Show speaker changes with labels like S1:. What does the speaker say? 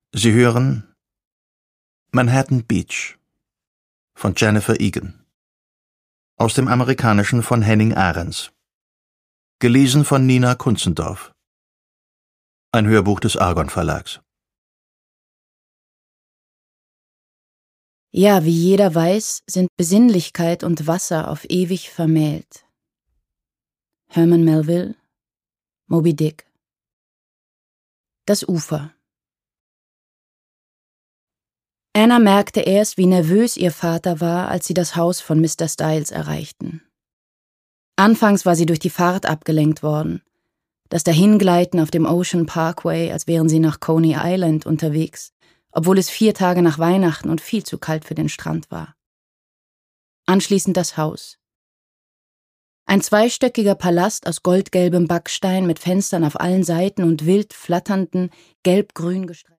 S1: Sie hören Manhattan Beach von Jennifer Egan. Aus dem Amerikanischen von Henning Ahrens. Gelesen von Nina Kunzendorf. Ein Hörbuch des Argon Verlags.
S2: Ja, wie jeder weiß, sind Besinnlichkeit und Wasser auf ewig vermählt. Herman Melville, Moby Dick. Das Ufer. Anna merkte erst, wie nervös ihr Vater war, als sie das Haus von Mr. Styles erreichten. Anfangs war sie durch die Fahrt abgelenkt worden. Das Dahingleiten auf dem Ocean Parkway, als wären sie nach Coney Island unterwegs, obwohl es 4 Tage nach Weihnachten und viel zu kalt für den Strand war. Anschließend das Haus. Ein 2-stöckiger Palast aus goldgelbem Backstein mit Fenstern auf allen Seiten und wild flatternden, gelb-grün gestreiften